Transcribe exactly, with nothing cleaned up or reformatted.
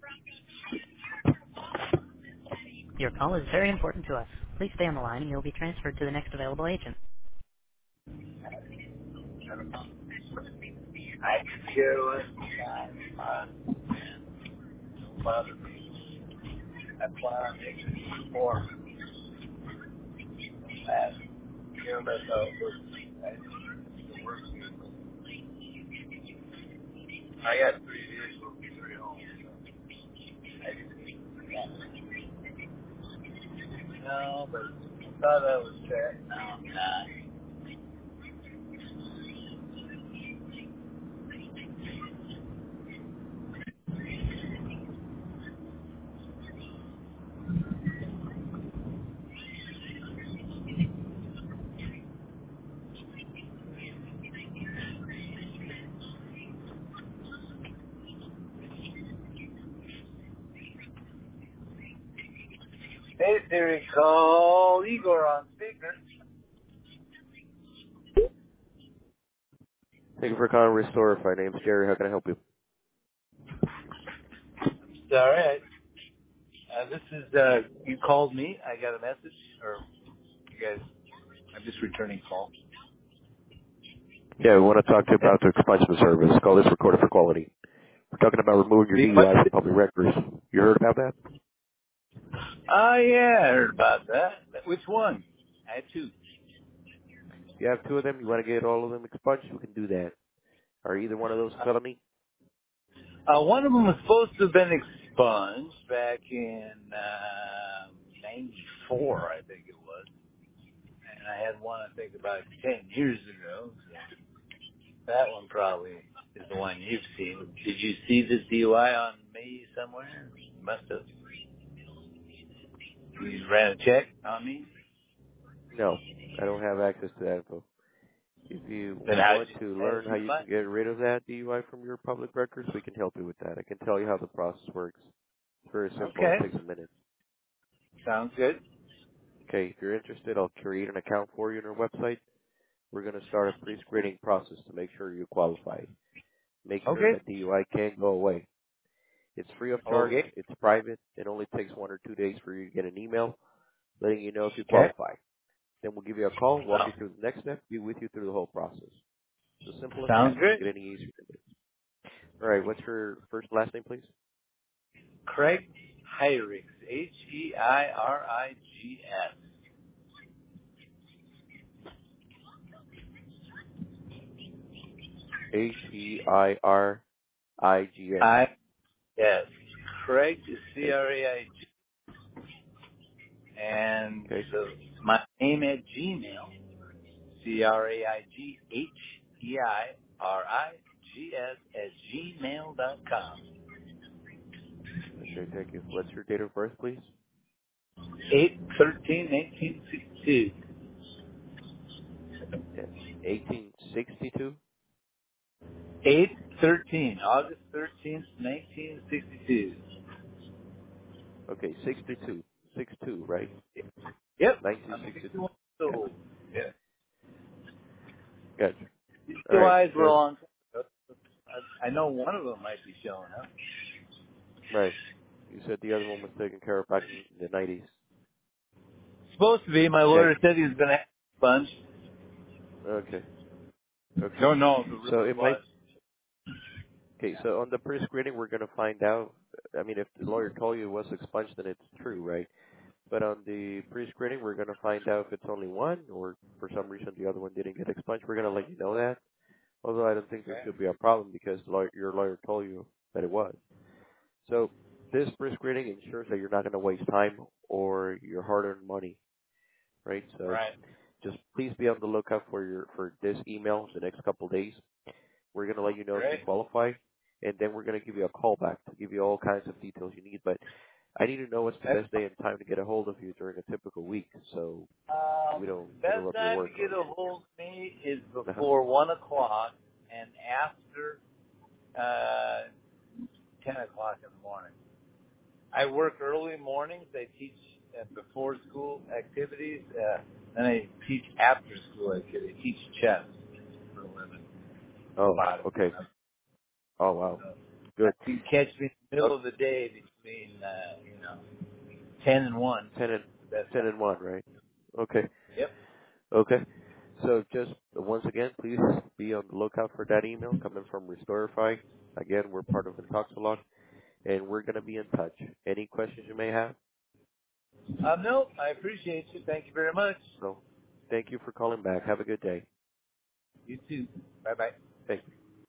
Your call is very important to us. Please stay on the line and you'll be transferred to the next available agent. I could care less. Uh, don't bother me. I plan on taking more. That, you know, that's how it works. It works. I got three vehicles, three homes. So I no, but I thought I was fair. No, I'm not. Hey, Siri, call Igor on speaker. Thank you for calling Restore. My name's Jerry. How can I help you? Sorry, I, uh, this is, uh, you called me. I got a message, or you guys, I'm just returning call. Yeah, we want to talk to you about the expungement service. Call this recorded for quality. We're talking about removing your The D U I what? from public records. You heard about that? Oh, yeah, I heard about that. Which one? I had two. If you have two of them, you want to get all of them expunged, you can do that. Are either one of those a felony? Uh, one of them was supposed to have been expunged back in uh, ninety-four, I think it was. And I had one, I think, about ten years ago. So that one probably is the one you've seen. Did you see this D U I on me somewhere? You must have. You ran a check on me? No, I don't have access to that info. If you Then how did want you, to how did learn how you you find can get rid of that D U I from your public records, we can help you with that. I can tell you how the process works. It's very it? simple. It Okay. takes a minute. Sounds good. Okay, if you're interested, I'll create an account for you on our website. We're going to start a pre-screening process to make sure you qualify. Make sure Okay. that D U I can't go away. It's free of charge. Okay. It's private. It only takes one or two days for you to get an email letting you know if you Okay. qualify. Then we'll give you a call, walk So, you through the next step, be with you through the whole process. It's as simple as sounds that. Doesn't good. get any easier than this. All right, what's your first and last name, please? Craig Hirix, H E I R I G S. H E I R I G S. I, yes. Craig is C Okay. R A I G. And Okay. so my name at Gmail, C R A I G H E I R I G S at gmail dot com. Okay, thank you. What's your date of birth, please? eight thirteen eighteen sixty two. Yeah. eighteen sixty-two? eight thirteen, August thirteenth, nineteen sixty two. Okay, sixty-two. six-two, right? Yep, I'm nineteen sixty-two. sixty-one years Gotcha. old. Yeah. Gotcha. These All two right. eyes were a So, long time ago. I, I know one of them might be showing up. right. You said the other one was taken care of back in the nineties. Supposed to be. My Okay. lawyer said he was going to have a bunch. Okay. Okay. Don't know if it So really it might. was. Okay. So on the pre-screening, we're going to find out. I mean, if the lawyer told you it was expunged, then it's true, right? But on the pre-screening, we're going to find out if it's only one, or for some reason the other one didn't get expunged. We're going to let you know that. Although I don't think there Okay. should be a problem because the lawyer, your lawyer told you that it was. So this pre-screening ensures that you're not going to waste time or your hard-earned money, right? So Right. just please be on the lookout for your for this email the next couple of days. We're going to let you know if you Great. qualify, and then we're going to give you a call back to give you all kinds of details you need. But I need to know what's the That's best day and time to get a hold of you during a typical week, so um, we don't best interrupt your time to work. get Or a hold of me is uh-huh. before one o'clock and after uh, ten o'clock in the morning. I work early mornings. I teach uh, before school activities. Uh, then I teach after school activities. I teach chess for a living. Oh, About it. okay. Oh wow. Uh, Good. You can catch me in the Oh, middle of the day between, uh, you know, ten and one. ten and That's ten time. and one, right? Okay. Yep. Okay. So just uh, once again, please be on the lookout for that email coming from Restorify. Again, we're part of Intoxilog, and we're going to be in touch. Any questions you may have? Um, no, I appreciate you. Thank you very much. No. Thank you for calling back. Have a good day. You too. Bye bye. Thank you.